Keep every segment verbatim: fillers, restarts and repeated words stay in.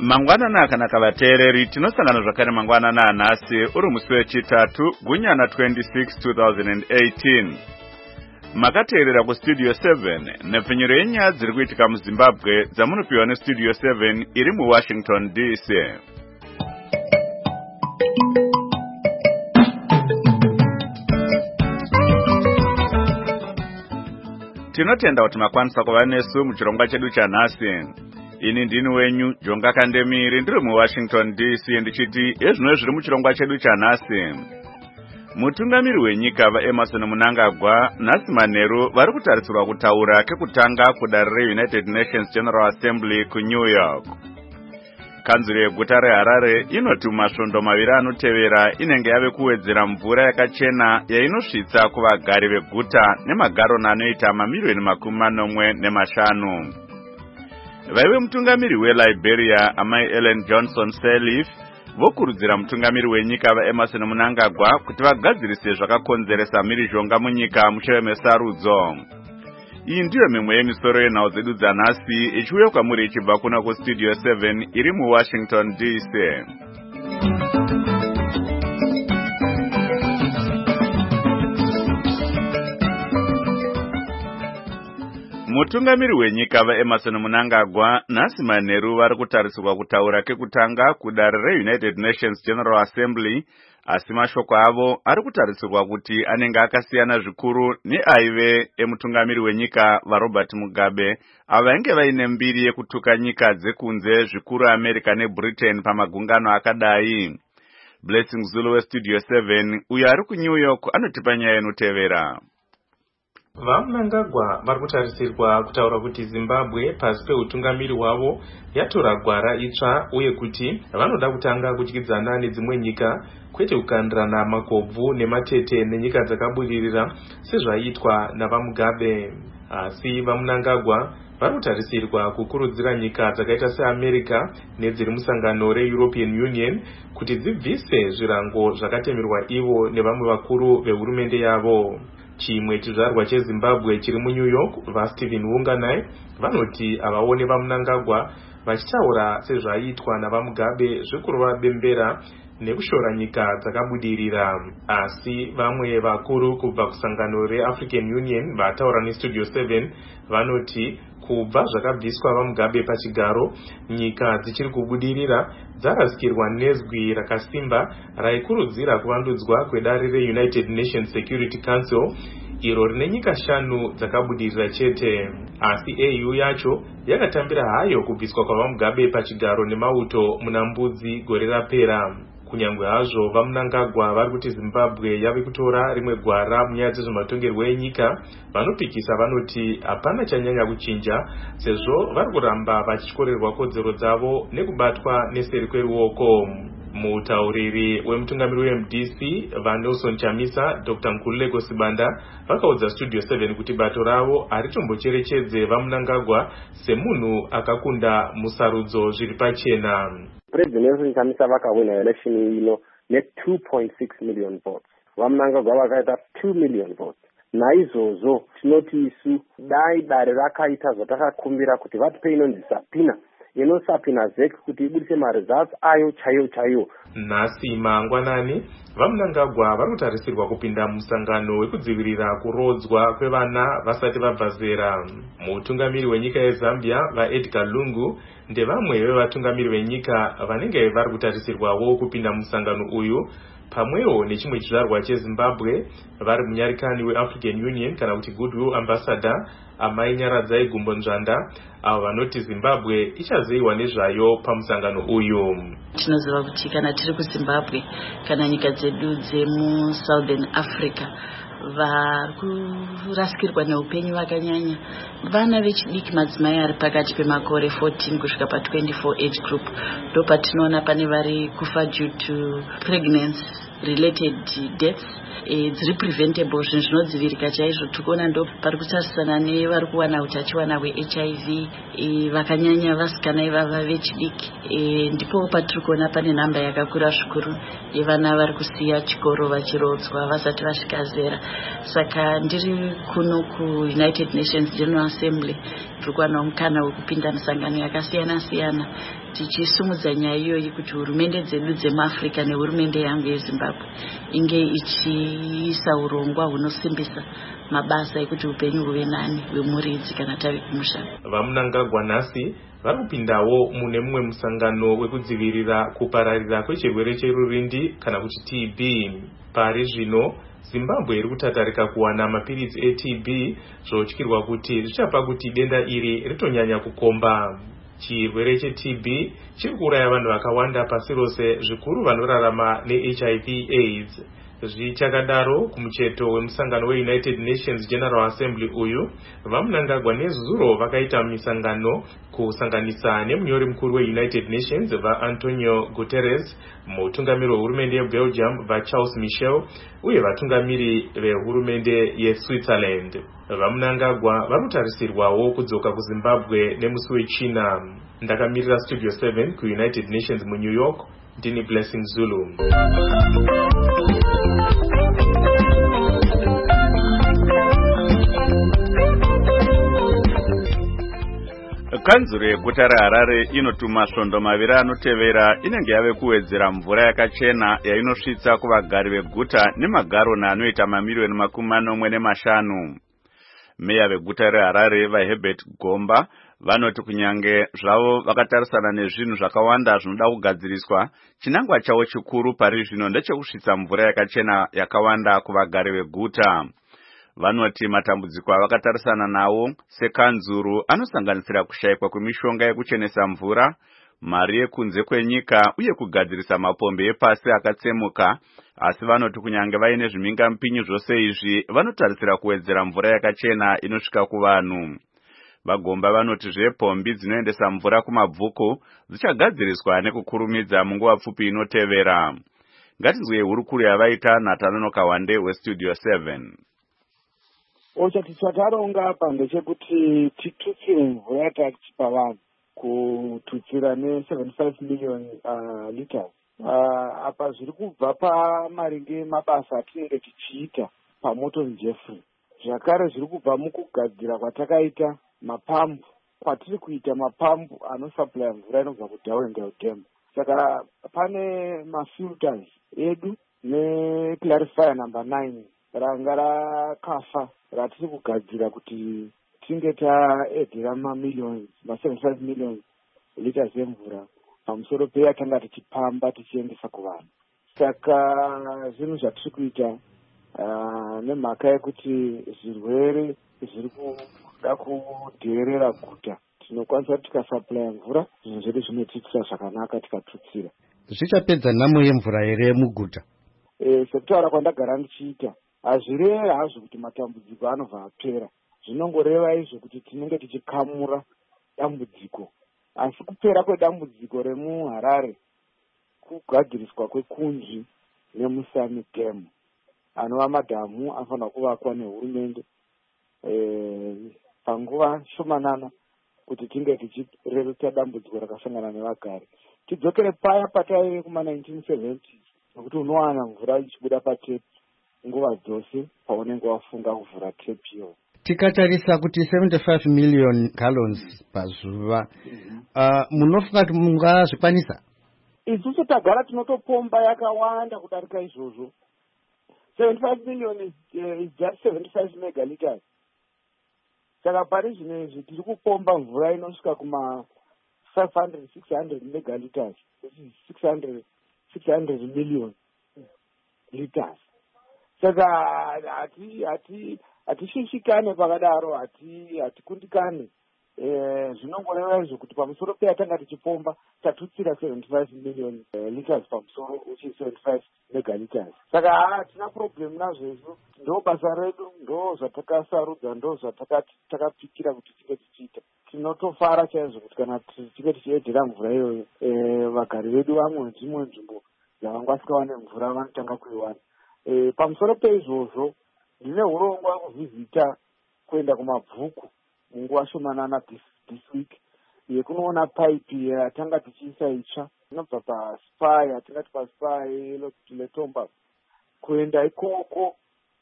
Mangwanana akanaka vateereri, tinosangana zvakare mangwanana anhasi uri musi wechitatu gunyana twenty-six two thousand eighteen. Makateerera kustudio seven nepfenyuro yenyaya dziri kuitika muZimbabwe dzamunopiwa nestudio seven iri muWashington D C. Tinotenda kuti makwanisa kuva nesu muchirongwa chedu chanhasi. Ini ndini wenyu Jonga Kandemiri ndiri muWashington D C ndichiti ezvino zviri muchirongwa chedu chanhasi. Mutungamiri wenyika vaEmerson Mnangagwa nhasi manheru vari kutarisirwa kutaura kekutanga kudare reUnited Nations General Assembly kuNew York. Kanzuro yeguta reHarare inoti masvondo maviri anotevera inenge yave kuwedzera mvura yakachena yainosvitsa kuvagari veguta nemagaroni anoita mamiliyoni makumi manomwe nemashanu. Vaive mutungamiri weLiberia amai Ellen Johnson Sirleaf vokurudzira mutungamiri wenyika vaEmerson Mnangagwa kuti vagadzirise zvakakonzeresa mhirizhonga munyika mushure mesarudzo. Iyi ndiyo mimwe yemisoro yenhau dzedu dzanhasi ichiuya kwamuri ichibva kuna kustudio seven iri muWashington D C. Mutungamiri wenyika vaEmerson Mnangagwa nhasi manheru vari kutarisirwa kutaura kekutanga kudare reUnited Nations General Assembly, asi mashoko avo ari kutarisirwa kuti anenge akasiyana zvikuru neaive emutungamiri wenyika vaRobert Mugabe avo vainge vaine mbiri yekutuka nyika dzekunze zvikuru America neBritain pamagungano akadai. Blessing Zulu westudio seven uyo ari kuNew York anotipa nyaya inotevera. VaMnangagwa vari kutarisirwa kutaura kuti Zimbabwe pasi peutungamiri hwavo yatora gwara itsva uye kuti vanoda kutanga kudyidzana nedzimwe nyika kwete kukandirana makobvu nematete nenyika dzakabudirira sezvaiitwa navaMugabe. Asi vaMnangagwa vari kutarisirwa kukurudzira nyika dzakaita seAmerica nedziri musangano reEuropean Union kuti dzibvise zvirango zvakatemerwa ivo nevamwe vakuru vehurumende yavo. Chimwe chizvarwa cheZimbabwe chiri muNew York vaStephen Wunganai vanoti avaone vaMnangagwa vachitaura sezvaiitwa navaMugabe zvekurova bembera nekushora nyika dzakabudirira. Asi vamwe vakuru kubva kusangano reAfrican Union vataura nestudio seven vanoti kubva zvakabviswa vaMugabe pachigaro, nyika dzichiri kubudirira dzarasikirwa nezwi rakasimba raikurudzira kuvandudzwa kwedare reUnited Nations Security Council iro rine nyika shanu dzakabudirira chete. Asi A U yacho yakatambira hayo kubviswa kwavaMugabe pachigaro nemauto muna Mbudzi gore rapera. Kunyangwe hazvo vaMnangagwa vari kuti Zimbabwe yave kutora rimwe gwara munyaya dzezvematongerwo enyika, vanopikisa vanoti hapana chanyanya kuchinja sezvo vari kuramba vachityorerwa kodzero dzavo nekubatwa neseri kweruoko. Mutauriri wemutungamiri weM D C vaNelson Chamisa Doctor Nkululeko Sibanda vakaudza studio seven kuti bato ravo haritombocherechedze vaMnangagwa semunhu akakunda musarudzo zviri pachena. President Nelson Chamisa vakawina election ino ne two point six million votes. VaMnangagwa vakaita two million votes. Naizvozvo tinoti isu dai dare rakaita zvatakakumbira kuti vatipe inonzi sapina inosapina zek kuti ibudise maresults ayo chaiyo chaiyo. Nhasi mangwanani vaMnangagwa vari kutarisirwa kupinda musangano wekudzivirira kurodzwa kwevana vasati vabva zera. Mutungamiri wenyika yeZambia vaEdgar Lungu ndevamwe vevatungamiri venyika vanenge vari kutarisirwawo kupinda musangano uyu pamwewo nechimwe chizvarwa cheZimbabwe vari munyarikani weAfrican Union kana kuti Goodwill Ambassador amai Nyaradzai Gumbo Nzvanda avo vanoti Zimbabwe ichazoiwa nezvayo pamusangano uyu. Tinoziva kuti kana tiri kuZimbabwe kana nyika dzedu dzemuSouthern Africa vari kurasikirwa neupenyu vakanyanya. Vana vechidiki madzimai ari pakati pemakore fourteen kusvika pa-twenty-four age group ndo patinoona pane vari kufa due to pregnancy related deaths dziri preventable, zvinhu zvinodzivirika chaizvo. Tikuona ndo pari kutarisana nevari kuwana utachiwana hweH I V vakanyanya vasikana ivava vechidiki. Ndipo patiri kuona pane nhamba yakakura zvikuru yevana vari kusiya chikoro vachirodzwa vasati vasvika zera. Saka ndiri kuno ku-United Nations General Assembly tiri kuwana mukana wekupinda misangano yakasiyana siyana tichisumudza nyaya iyoyi kuti hurumende dzedu dzemuAfrica nehurumende yangu yeZimbabwe inge ichiisa urongwa hunosimbisa mabasa ekuti upenyu huve nani hwemuridzi kana tave kumusha. Vamunangagwa nhasi vari kupindawo mune mumwe musangano wekudzivirira kupararira kwechirwere cherurindi kana kuti T B. Pari zvino Zimbabwe iri kutatarika kuwana mapiritsi e-T B zvotyirwa kuti zvichapa kuti denda iri ritonyanya kukomba. Chirwere che-T B chiri kuuraya vanhu vakawanda pasi rose, zvikuru vanorarama ne-H I V AIDS. Zvichakadaro, kumucheto wemusangano we-United Nations General Assembly uyu, vamunangagwa nezuro vakaita misangano kusanganisa nemunyori mukuru we-United Nations vaAntonio Guterres, mutungamiri wehurumende yeBelgium vaCharles Michel, uye vatungamiri vehurumende yeSwitzerland. Vamunangagwa varikutarisirwawo kudzoka kuZimbabwe nemusi wechina. Ndakamirira Studio seven ku-United Nations muNew York, ndini Blessing Zulu. Kanzuro yeguta reHarare inotuma svondo maviri anotevera inenge yave kuwedzera mvura yakachena yainosvitsa kuvagari veguta nemagaroni anoita mamiliyoni makumi manomwe nemashanu. Meya veguta reHarare vaHerbert Gomba vanoti kunyange zvavo vakatarisana nezvinhu zvakawanda zvinoda kugadziriswa, chinangwa chavo chikuru pari zvino ndechekusvitsa mvura yakachena yakawanda kuvagari veguta. Vanoti matambudziko avakatarisana nawo sekanzuru anosanganisira kushayikwa kwemishonga yekuchenesa mvura, mari yekunze kwenyika uye kugadzirisa mapombi epasi akatsemuka, asi vanoti kunyange vaine zvimhingamupinyi zvose izvi vanotarisira kuwedzera mvura yakachena inosvika kuvanhu. Vagomba vanoti zvepombi dzinoendesa mvura kumabvuku dzichagadziriswa nekukurumidza munguva pfupi inotevera. Ngatinzwe hurukuru yavaita Nathaniel Kawande weStudio seven. Ochati chataronga apa ndechekuti titutsire mvura yatachipa vanhu kututsira ne-seventy-five million uh, liters. Uh, apa zviri kubva pamaringe mabasa atinenge tichiita paMorton Jeffrey. Zvakare zviri kubva mukugadzira kwatakaita mapambu, kwatiri kuita mapambu anosupply mvura inobva kuDowendale Dam. Saka pane mafilters edu neclarifier number nine ranga rakafa ratiri kugadzira kuti tinge taedhera mamillions ma-seventy-five million liters emvura pamusoro peyatanga tichipamba tichiendesa kuvanhu. Saka zvinhu zvatiri kuita uh, nemhaka yekuti zvirwere zviri kuda kudherera guta, tinokwanisa kuti tikasupply mvura zvinhu zvedu zvinotiitira zvakanaka tikatutsira. Zvichapedza nhamo yemvura here muguta? E, sekutaura kwandagara ndichiita hazvireva hazvo kuti matambudziko anobva apera, zvinongoreva izvo kuti tinenge tichikamura dambudziko. Asi kupera kwedambudziko remuHarare kugadziriswa kwekunzvi neMusami Dam, anova madhamu anofanira kuvakwa nehurumende e, panguva shomanana kuti tinge tichirerutsa dambudziko rakasangana nevagari. Tidzokere paya pataive kuma-nineteen seventies nokuti unowana mvura ichibuda patepi nguva dzose paunenge wafunga kuvhura tepi iyo. Tikatarisa kuti seventy-five million gallons pazuva, uh, munofunga kuti mungazvikwanisa? Isusu tagara tinotopomba yakawanda kudarika izvozvo. seventy-five million is, uh, is just seventy-five megaliters. Saka pari zvino izvi tiri kupomba mvura inosvika kuma five hundred six hundred megaliters. This is six hundred six hundred million liters. Saka hati hati hatishishikane pakadaro, hati hatikundikane. Eh, zvinongoreva izvo kuti pamusoro peyatanga tichipomba tatutsira seventy-five million uh, liters pamusoro uchi seventy-five megaliters. Saka hatina problem nazvo izvo, ndo basa redu, ndo zvatakasarudza, ndo zvatakapikira kuti tinge tichiita. Tinotofara chaizvo kuti kana tinge tichiedhera mvura iyoyo, eh, vagari vedu vamwe dzimwe nzvimbo dzavangwasika vane mvura vanotanga kuiwana. E, pamusoro peizvozvo ndine urongwa kuvhizita kuenda kumabvuku munguva shomanana this, this week yekunoona paipi yatanga tichiisa itsva inobva paSpy, yatingati paSpy leTomba kuenda ikoko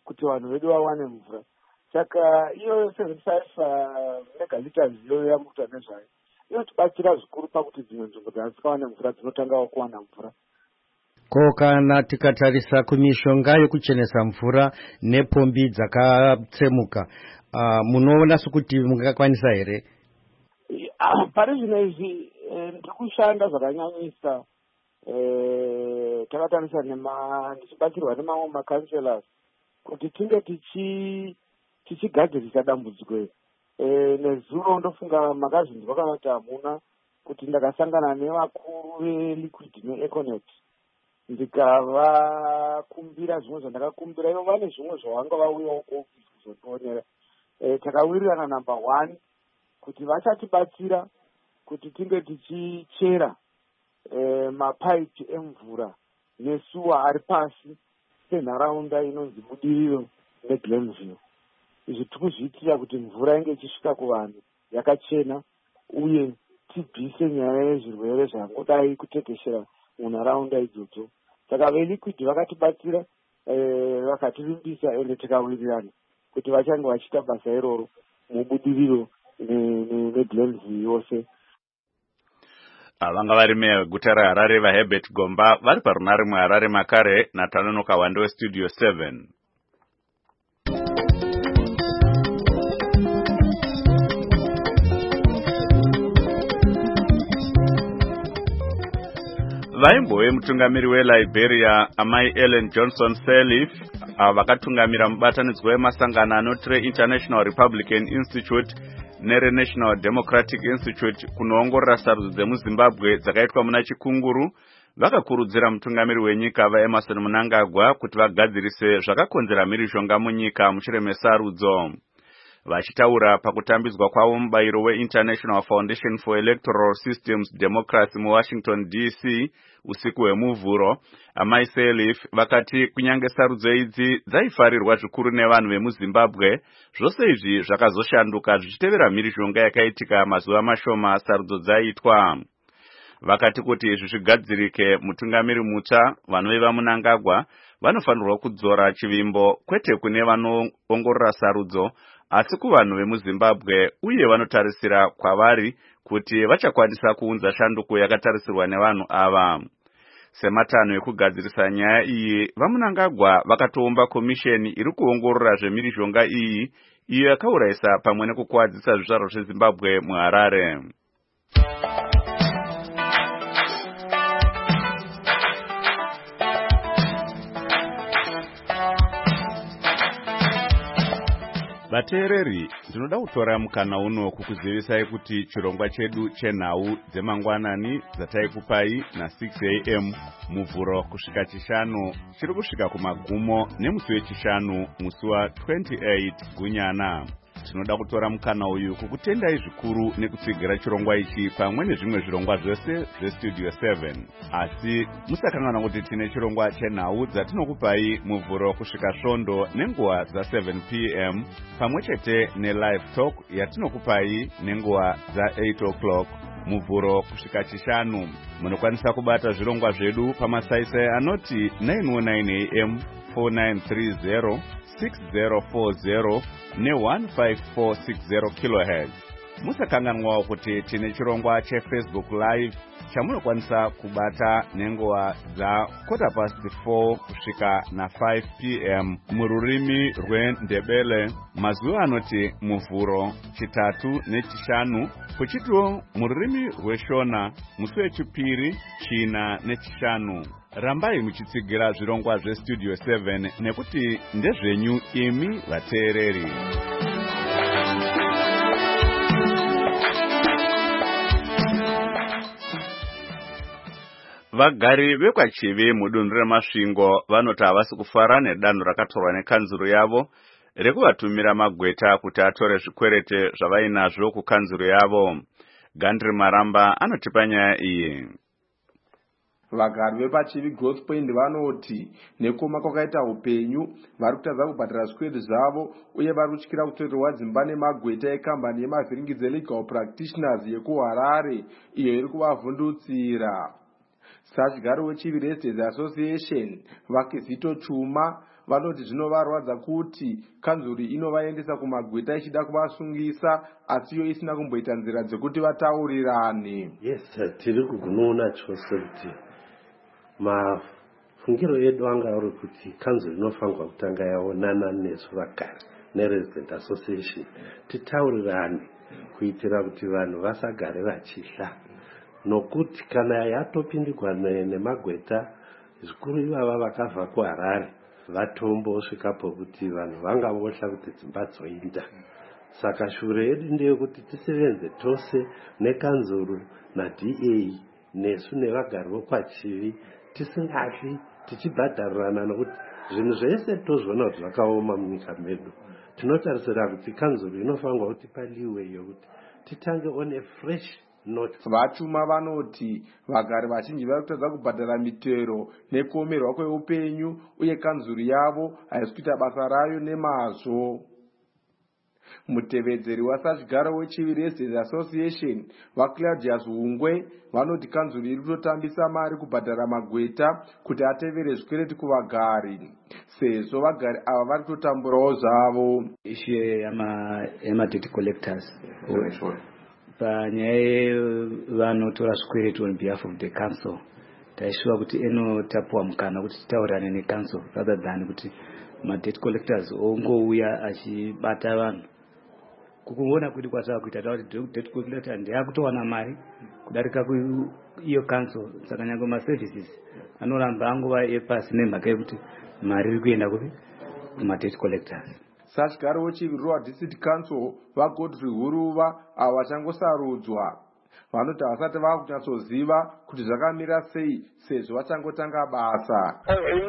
kuti vanhu vedu vawane mvura. Saka iyo seventy-five megaliters iyo yamukuta nezvayo inotibatsira zvikuru pakuti dzimwe nzvimbo dzasikawane mvura dzinotangawo kuwana mvura. Ko kana tikatarisa kumishonga yekuchenesa mvura nepombi dzakatsemuka, uh, munoona sokuti mungakwanisa here? Pari zvino izvi ndiri kushanda zvakanyanyisa, takatarisa ndichibatsirwa nemamwe makanselas kuti tinge tichi tichigadzirisa dambudziko iri. Nezuro ndofunga makazvinzwa kana kuti hamuna kuti ndakasangana nevakuru veLiquid neEconet ndikavakumbira zvimwe zvandakakumbira ivo vane zvimwe zvavanga vauyawo kuofisi kuzotionera. Takawirirana number one kuti vachatibatsira kuti tinge tichichera mapaipi emvura nesuwa ari pasi penharaunda inonzi Budiriro neGlenville. Izvi tikuzviitira kuti mvura inge ichisvika kuvanhu yakachena uye tibvise nyaya yezvirwere zvangodai kutekeshera munharaunda idzodzo. Saka veLiquid vakatibatsira, vakatirimbisa ende tikawirirana kuti vachange vachiita basa iroro muBudiriro neGlenville yose. Vanga vari meguta reHarare vaHerbert Gomba vari parunare muHarare makare naTanonoka Wande weStudio seven. Vaimbove mutungamiri weLiberia amai Ellen Johnson Sirleaf vakatungamira mubatanidzwa wemasangano anoti International Republican Institute neRenational Democratic Institute kunoongorora sarudzo dzemuZimbabwe dzakaitwa muna Chikunguru, vakakurudzira mutungamiri wenyika vaEmerson Mnangagwa kuti vagadzirise zvakakonzera mhirizhonga munyika mushure mesarudzo. Vachitaura pakutambidzwa kwavo mubayiro weInternational Foundation for Electoral Systems Democracy muWashington D C usiku hwemuvhuro, amai Sirleaf vakati kunyange sarudzo idzi dzaifarirwa zvikuru nevanhu vemuZimbabwe, zvose izvi zvakazoshanduka zvichitevera mhirizhonga yakaitika mazuva mashoma sarudzo dzaitwa. Vakati kuti izvi zvigadzirike, mutungamiri mutsva vanova Mnangagwa vanofanirwa kudzora chivimbo kwete kune vanoongorora sarudzo asi kuvanhu vemuZimbabwe, uye vanotarisira kwavari kuti vachakwanisa kuunza shanduko yakatarisirwa nevanhu ava. Sematanho ekugadzirisa nyaya iyi, vaMnangagwa vakatoumba komisheni iri kuongorora zvemhirizhonga iyi, iyo yakaurayisa pamwe nekukwadzisa zvizvarwa zveZimbabwe muHarare. Vateereri, ndinoda kutora mukana uno kukuzivisai kuti chirongwa chedu chenhau dzemangwanani dzataikupai na six a m muvhuro kusvika chishanu chiri kusvika kumagumo nemusi wechishanu musi wa twenty-eight Gunyana. Tinoda kutora mukana uyu kukutendai zvikuru nekutsigira chirongwa ichi pamwe nezvimwe zvirongwa zvose zveStudio seven. Asi musakanganwa kuti tine chirongwa chenhau dzatinokupai muvhuro kusvika svondo nenguva dza seven p m pamwe chete nelive talk yatinokupai nenguva dza eight o'clock muvhuro kusvika chishanu. Munokwanisa kubata zvirongwa zvedu pamasaisai anoti nine oh nine a m, four nine three zero, six zero four zero ne one five four six zero kilohertz. Musakanganwawo kuti tine chirongwa cheFacebook live chamunokwanisa kubata nenguva dza quarter past four kusvika na five p m mururimi rweNdebele mazuva anoti muvhuro, chitatu nechishanu, kuchitiwo mururimi rweShona musi wechipiri, china nechishanu. Rambai muchitsigira zvirongwa zveStudio seven nekuti ndezvenyu imi vateereri. Vagari vekwaChivi mudunhu reMasvingo vanoti havasi kufara nedanho rakatorwa nekanzuro yavo rekuvatumira magweta kuti atore zvikwerete zvavainazvo kukanzuro yavo. Gandri Maramba anotipa nyaya iyi. Vagari vepaChivi Growth Point vanoti nekuma kwakaita upenyu vari kutadza kubhadhara zvikwereti zvavo uye vari kutyira kutorerwa dzimba nemagweta ekambani yemavhiringidzi Legal Practitioners yekuHarare iyo iri kuvavhundutsira. Satyigaro weChivi Residents Association Vakizito Chuma vanoti zvinovarwadza kuti kanzuri inovaendesa kumagweta ichida kuvasungisa asi iyo isina kumboita nzira dzekuti vataurirane. Yes, tiri kugunoona chose kuti mafungiro edu anga ari kuti kanzuri inofanirwa kutanga yaonana nesu vagari neresident association titaurirane kuitira kuti vanhu vasagare vachihla, nokuti kana yatopindikwa nemagweta zvikuru ivava vakabva kuHarare vatombosvikapo kuti vanhu vanga vohla kuti dzimba dzoinda. Saka shure yedu ndeyekuti tisevenze tose nekanzuru naD A nesu nevagari vokwachivi tisingatli tichibhadharirana, nokuti zvinhu zvese tozviona kuti zvakaoma munyika medu. Tinotarisira kuti kanzuru inofanirwa kuti paliwe yokuti titange on a fresh note. Vatuma vanoti vagari vachinji vari kutadza kubhadhara mitero nekuomerwa kweupenyu uye kanzuru yavo haisi kuita basa rayo nemazvo. Mutevedzeri wasachigaro wechivi Resident Association vaClaudius Hungwe vanoti kanzuru iri kutotambisa mari kubhadhara magweta kuti atevere zvikwereti kuvagari, sezvo vagari ava vari kutotamburawo zvavo. Issue yama debt collectors panyaya vanotora zvikwereti on behalf of the council, taishuwa kuti enotapuwa mukana kuti titaurirane necouncil rather than kuti ma debt collectors ongouya achibata vanhu. Kukuona kuti kwatava kuita kuti debt collector ndeyakutowana mari kudarika iyo council, saka nyange ma services anoramba angova epasi nemhaka yekuti mari iri kuenda kupi kuma debt collectors. Sachigaro wechivirwa District Council vaGodfrey Huruva avo vachangosarudzwa vanoti havasati vava kunyatsoziva kuti zvakamira sei sezvo vachangotanga basa.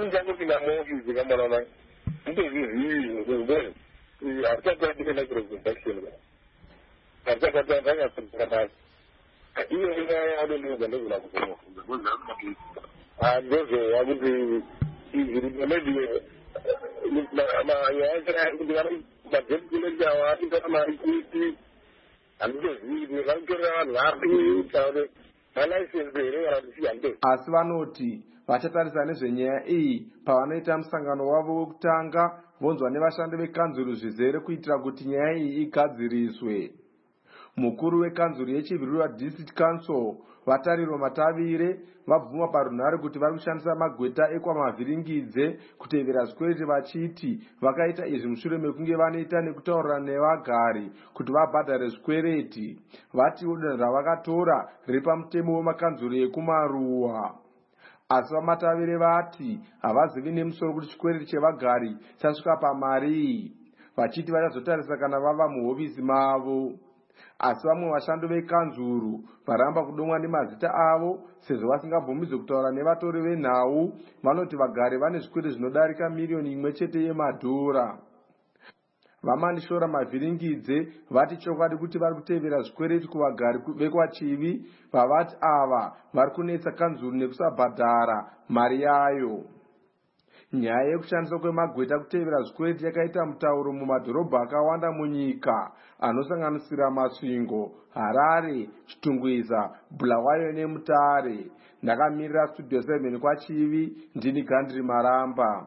Asi vanoti vachatarisa nezvenyaya iyi pavanoita musangano wavo wekutanga vonzwa nevashandi vekanzuru zvizere kuitira kuti nyaya iyi igadziriswe. Mukuru wekanzuru yechivirwa District Council Vatariro Matavire vabvuma parunhare kuti vari kushandisa magweta ekwamavhiringidze kutevera zvikwereti vachiti vakaita izvi mushure mekunge vanoita nekutaurira nevagari kuti vabhadhare zvikwereti. Vatiwo danho ravakatora riri pamutemo wemakanzuru ekumaruwa. Asi vaMatavire vati havazivi nemusoro kuti chikwereti chevagari chasvika pamari, vachiti vachazotarisa kana vava muhofisi mavo. Asi vamwe vashandi vekanzuru varamba kudomwa nemazita avo sezvo vasingabvumidzwe kutaura nevatori venhau. Vanoti vagari vane zvikwereti zvinodarika miriyoni imwe chete yemadhora. Vamanishora Mavhiringidze vati chokwadi kuti vari kutevera zvikwereti kuvagari vekwachivi vavati ava vari kunetsa kanzuru nekusabhadhara mari yayo. Nyaya yekushandiswa kwemagweta kutevera zvikwereti yakaita mutauro mumadhorobha akawanda munyika anosanganisira Masvingo, Harare, Chitungwiza, Bulawayo neMutare. Ndakamirira Studio seven kwachivi, ndini Gandri Maramba.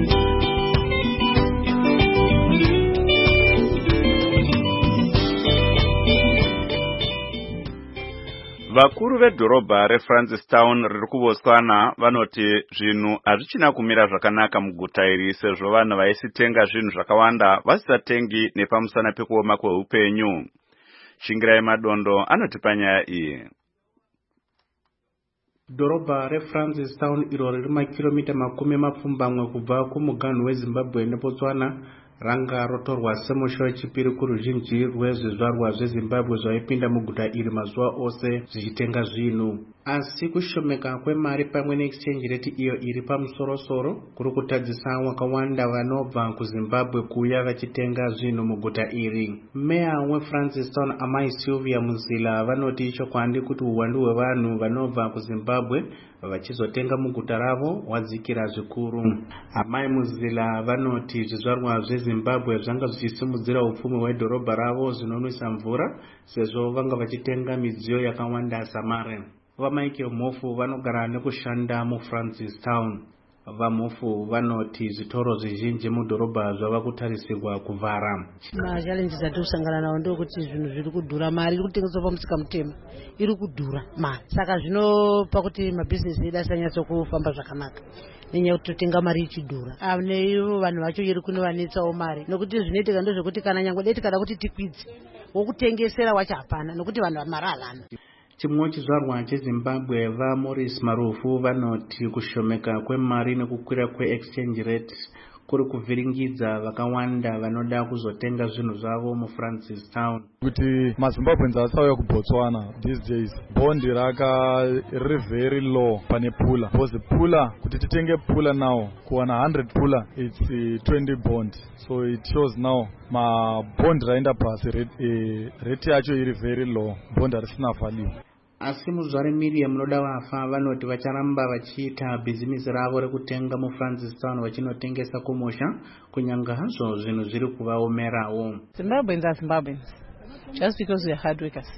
Vakuru vedhorobha reFrancistown riri kubotswana vanoti zvinhu hazvichina kumira zvakanaka muguta iri sezvo vanhu vaisitenga zvinhu zvakawanda vasisatengi nepamusana pekuoma kweupenyu. Shingirai Madondo anoti panyaya iyi. Dhorobha reFrancistown iro riri makilomita makumi mapfumbamwe kubva kumuganhu weZimbabwe neBotswana ranga rotorwa semusho wechipiri kuruzhinji rwezvizvarwa zveZimbabwe zvaipinda muguta iri mazuva ose zvichitenga zvinhu. Asi kushomeka kwemari pamwe neexchange rate iyo iri pamusorosoro kuri kutadzisa wakawanda vanobva kuZimbabwe kuuya vachitenga zvinhu muguta iri. Meya weFrancistown Amai Sylvia Muzila vanoti chokwadi kuti uwandu hwevanhu vanobva kuZimbabwe vachizotenga muguta ravo wadzikira zvikuru. Amai Muzila vanoti zvizvarwa zveZimbabwe zvanga zvichisimudzira upfumi hwedhorobha ravo zvinonwisa mvura sezvo vanga vachitenga midziyo yakawanda samare. VaMichael Mofu vanogara nekushanda muFrancistown. vamufu vanoti zvitoro zvizhinji mudhorobha zvava kutarisirwa kuvhara. Machallenges atiri kusangana nawo ndokuti zvinhu zviri kudhura, mari iri kutengeswa pamusika mutema iri kudhura mari, saka zvinopa kuti mabhizinesi edu asanyatso kufamba zvakanaka nenyaya yekuti totenga mari ichidhura. Neivo vanhu vacho iri kunovanetsawo mari, nokuti zvinoitika ndozvekuti kana nyangwe deti kana kuti tikwidze wokutengesera wacho hapana, nokuti vanhu mari havana. Chimwe chizvarwa cheZimbabwe vaMorris Marufu vanoti kushomeka kwemari nekukwira kweexchange rate kuri kuvhiringidza vakawanda vanoda kuzotenga zvinhu zvavo muFrancistown. Kuti maZimbabweans asauya kuBotswana these days, bondi raka riri very low pane pula, because pula kuti titenge pula now kuwana one hundred pula it's uh, twenty bond, so it shows now ma bond raenda pasi rate, uh, rate yacho iri very low, bond harisina value. Asi muzvare Miriam munoda vafa vanoti vacharamba vachiita bhizinesi ravo rekutenga muFrancistown vachinotengesa kumusha kunyanga hazvo zvinhu zviri kuvaomerawo. Zimbabweans are Zimbabweans just because we are hard workers.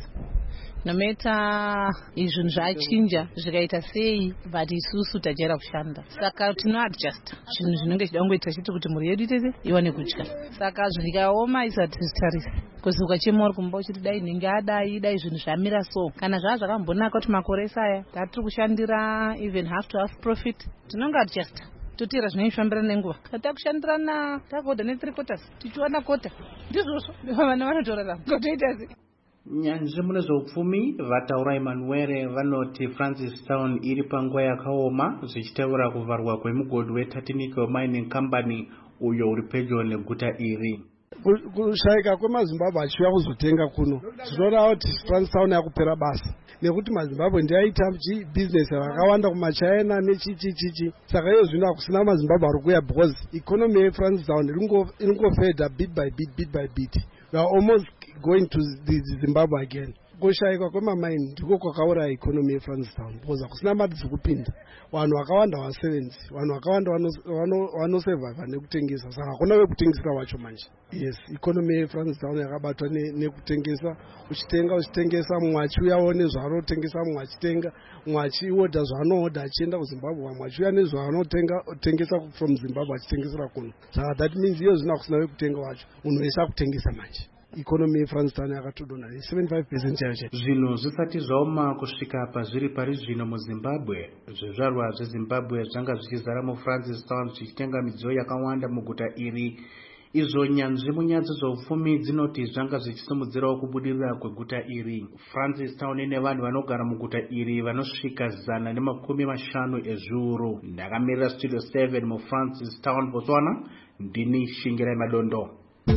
No matter izvinhu zvachinja zvikaita sei, but isusu tajaira kushanda, saka tinoadjust zvinhu zvinenge zvichida kungoita chete kuti mhuri yedu itete iwane kudya. Saka zvikaoma isati tizitarisa kusuka chemo uri kumba uchiti dai nhinge adai dai zvinhu zvamira so, kana zvava zvakambonaka kuti makore saya tatiri kushandira even half to half profit, tinonge adjust totira zvinoifambira nenguva. Kata kushandirana takodha ne three quarters tichiwana kota, ndizvozvo vana vanotorarama kotoita sei. Nyanzvi mune zveupfumi vataura Emmanuel vanoti Francistown iri panguva yakaoma, zvichitaura kuvharwa kwemugodhi weTatinico Mining Company uyo uri pedyo neguta iri. Kushayika kwemaZimbabwe achiuya kuzotenga kuno zvinoreva kuti Francistown yakupera basa, nekuti maZimbabwe ndiyo aita bhizinesi rakawanda kumachina nechichichichi, saka iyo zvino hakusina maZimbabwe ari kuuya because economy yeFrancistown iringofedha bit by bit bit by bit. We are almost going to the Zimbabwe again. Kushayikwa kwemamaini ndiko kwakauraya economy yeFrancistown because hakusina mari dzokupinda, vanhu vakawanda vasevenzi, vanhu vakawanda vanosurviva nekutengesa, saka hakuna wekutengesera wacho manje. Yes, economy yeFrancistown yakabatwa nekutengesa, uchitenga uchitengesa, mumwe achiuyawo nezvaanotengesa, mumwe achitenga, mumwe achiodha zvaanoodha achienda kuZimbabwe, mumwe achiuya nezvaanotengesa from Zimbabwe achitengesera kuno. Saka that means iyo zvino hakusina wekutenga wacho, munhu wese akutengesa manje. Economy yeFrancistown yakatodona seventy-five percent chayo chayo. Zvinhu zvisati zvaoma kusvika pazviri pari zvino muZimbabwe, zvizvarwa zveZimbabwe zvanga zvichizara muFrancistown zvichitenga midziyo yakawanda muguta iri. Izvo nyanzvi munyaya dzezveupfumi dzinoti zvanga zvichisimudzirawo kubudirira kweguta iri. Francistown ine vanhu vanogara muguta iri vanosvika zana nemakumi mashanu ezviuru. Ndakamirira Studio seven muFrancistown, Botswana, ndini Shingirai Madondo.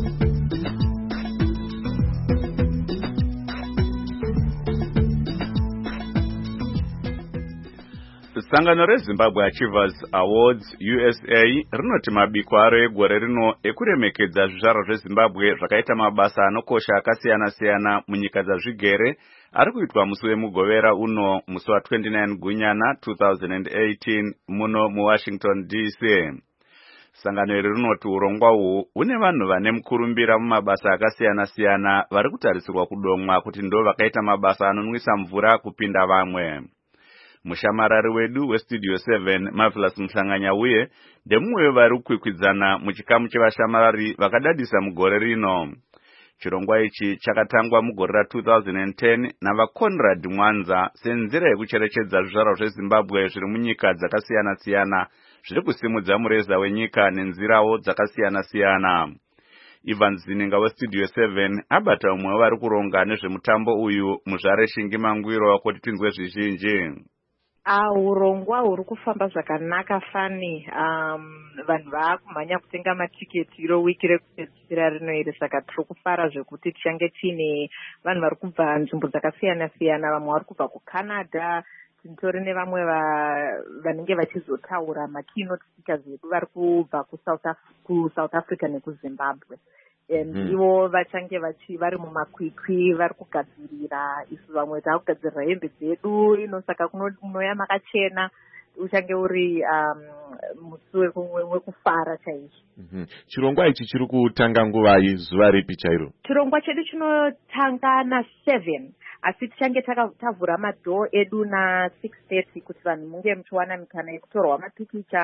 Sangano reZimbabwe Achievers Awards U S A rinoti mabiko aro egore rino ekuremekedza zvizvarwa zveZimbabwe zvakaita mabasa anokosha akasiyana-siyana munyika dzazvigere ari kuitwa musi wemugovera uno musi wa twenty-nine Gunyana two thousand eighteen muno muWashington D C. Sangano iri rinoti urongwa uhu une vanhu vane mukurumbira mumabasa akasiyana-siyana vari kutarisirwa kudomwa kuti ndo vakaita mabasa anonwisa mvura kupinda vamwe. Mushamarari wedu weStudio seven Marvelous Mhlanganya uye ndemumwe vari kukwikwidzana muchikamu chevashamarari vakadadisa mugore rino. Chirongwa ichi chakatangwa mugore ra two thousand ten navaConrad Mwanza senzira yekucherechedza zvizvarwa zveZimbabwe zviri munyika dzakasiyana-siyana zviri kusimudza mureza wenyika nenzirawo dzakasiyana-siyana. Ivan Zininga weStudio seven abata umwe vari kuronga nezvemutambo uyu muzvare Shingi Mangwiro kuti tinzwe zvizhinji. Ah, urongwa huri kufamba zvakanaka fani. Um, vanhu vakumhanya kutenga matiketi iro wiki rekupedzisira rino iri, saka tiri kufara zvekuti tichange tiine vanhu vari kubva nzvimbo dzakasiyana-siyana, vamwe vari kubva kuCanada, titori nevamwe vanenge vachizotaura makeynote speakers vedu vari kubva kuSouth Africa nekuZimbabwe. And mm. ivo vachange vachi vari mumakwikwi vari kugadzirira, isu vamwe taakugadzirira hembe dzedu ino, saka kunoya makachena uchange uri um, musi wekufara chaizvo. Mm-hmm. Chirongwa ichi chiri kutanga nguvai, zuva ripi chairo? Chirongwa chedu chinotanga na seven, asi tichange tavhura madhoo edu na six thirty kuti vanhu munge muchiwana mikana yekutorwa mapikicha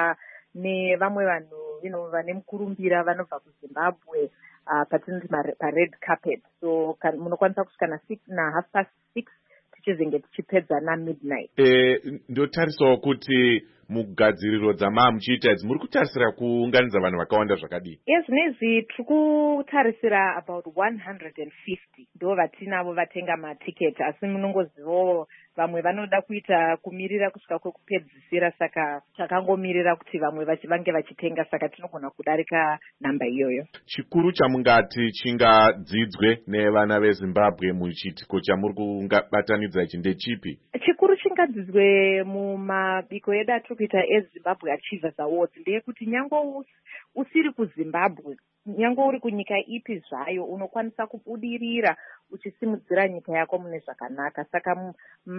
nevamwe vanhu you know, vane mukurumbira vanobva kuZimbabwe uh, patinoti pared carpet. So munokwanisa kusvika na six na half past six tichizenge tichipedza na midnight. Eh, ndotarisawo kuti mugadziriro dzama muchiita idzi muri kutarisira kuunganidza vanhu vakawanda zvakadii? Yes, zvinezvi tiri kutarisira about one hundred fifty ndo vatinavo vatenga matiketi, asi munongozivawo vamwe vanoda kuita kumirira kusvika kwekupedzisira, saka takangomirira kuti vamwe vange vachitenga, saka tinogona kudarika namba iyoyo. Chikuru chamungati chingadzidzwe nevana veZimbabwe muchiitiko chamuri kubatanidza ichi ndechipi? Chikuru chingadzidzwe mumabiko edu atiri kuita eZimbabwe Achievers Awards ndeyekuti nyange usiri kuZimbabwe, nyange uri kunyika ipi zvayo, unokwanisa kubudirira uchisimudzira nyika yako mune zvakanaka. Saka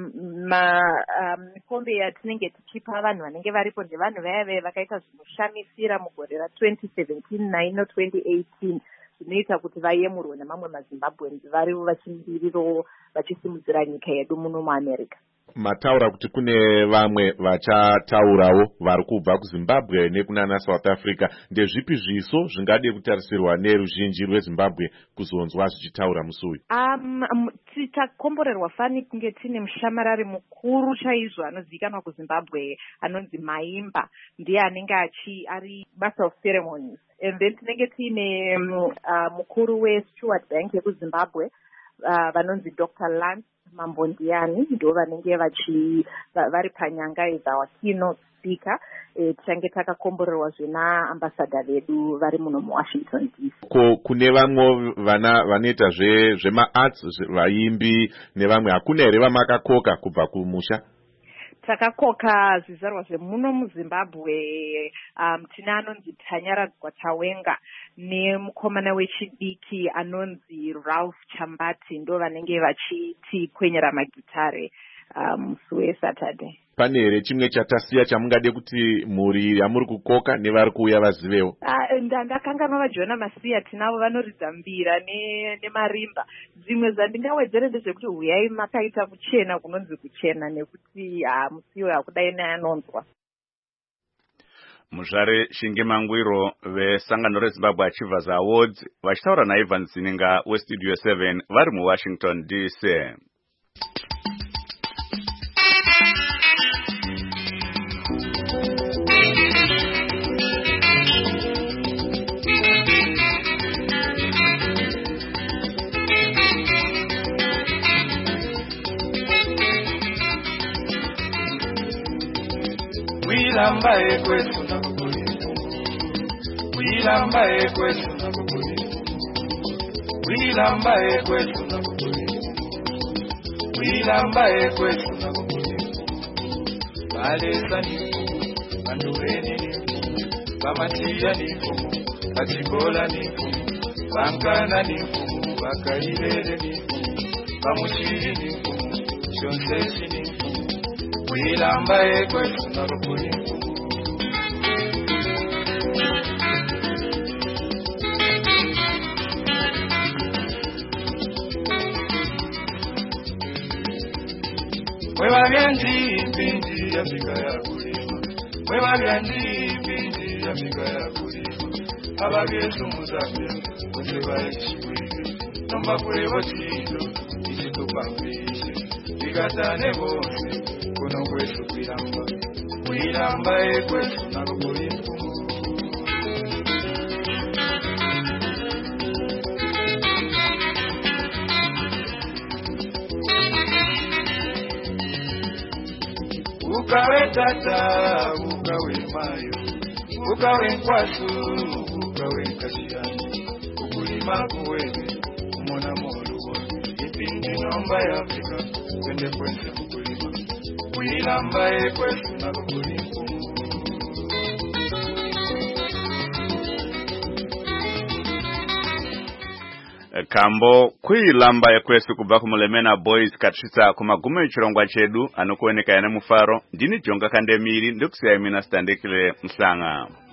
mikombe yatinenge tichipa vanhu vanenge varipo ndevanhu vaya vakaita zvinoshamisira mugore ra twenty seventeen naino twenty eighteen, zvinoita kuti vayemurwe nemamwe maZimbabweans varivo vachimiriro vachisimudzira nyika yedu muno muAmerica. Mataura kuti kune vamwe vachataurawo vari kubva kuZimbabwe nekunana South Africa. Ndezvipi zviso zvingade kutarisirwa neruzhinji rweZimbabwe kuzonzwa zvichitaura musi uyu? Um, um, titakomborerwa fani kunge tine mushamarari mukuru chaizvo anozivikanwa kuZimbabwe anonzi Maimba, ndiye anenge achi ari master of ceremonies. And then tinenge tine um, uh, mukuru weStewart Bank yekuZimbabwe uh, vanonzi Doctor Lance Mambondiani, ndo vanenge vachi vari panyanga as our keynote speaker. E, tichange takakomborerwa zvina ambassador vedu vari muno muWashington D C. Ko kune vamwe vana vanoita zve zvemaarts vaimbi nevamwe, hakuna here vamakakoka kubva kumusha? Takakoka zvizvarwa zvemuno muZimbabwe. um, tina anonzi Tanyaradzwa Tawenga nemukomana wechidiki anonzi Ralph Chambati, ndo vanenge vachitipwenyera magitare musi um, weSaturday. Pane here chimwe chatasiya chamungade kuti muri yamuri kukoka nevari kuuya vazivewo? Uh, ndakanganwa vaJona Masiya, tinavo vanoridza mbira nemarimba. Zvimwe zvandingawedzere ndezvekuti huyai makaita kuchena kunonzi kuchena, nekuti uh, musiwo hakudai neanonzwa. Muzvare Shinge Mangwiro vesangano reZimbabwe Achievers Awards vachitaura naIvan Zininga weStudio seven vari muWashington D C. Wilamba ekwesu nakukulimu, wilamba ekwesu nakukulimu, wilamba ekwesu nakukulimu, wilamba ekwesu nakukulimu. Balesa nifumu, bandureni nifumu, bamatiya nifumu, bachigola nifumu, bangana nifumu, bakairere nifumu, bamushiri nifumu, shonseshi nifumu. Wilamba ekwesu nakukulimu. Mweba byanji mpinji ya mika ya kulima, mweba byanji mpinji ya mika ya kulima. Ababyesu muzabya kuseba ekishibwike, nomba kuleba chindo ichitupambishe, bigatane bose kuno kwesu kwilamba, kwilamba ekwesu nakukulimu. Ukawe tata, ukawe mayo, ukawe nkwasu, ukawe nkashiyani, ukulima kuwene, umona moluwa, ipindi nomba ya Afrika, kwende kwense kukulima, kwilamba ekwesu nakukulimu. Kambo kwilamba ekwesu kubva kumulemena boys katisvitsa kumagumo echirongwa chedu anokuoneka yana mufaro. Ndini Jonga Kandemiri, ndikusiya mina Standekile Mhlanga.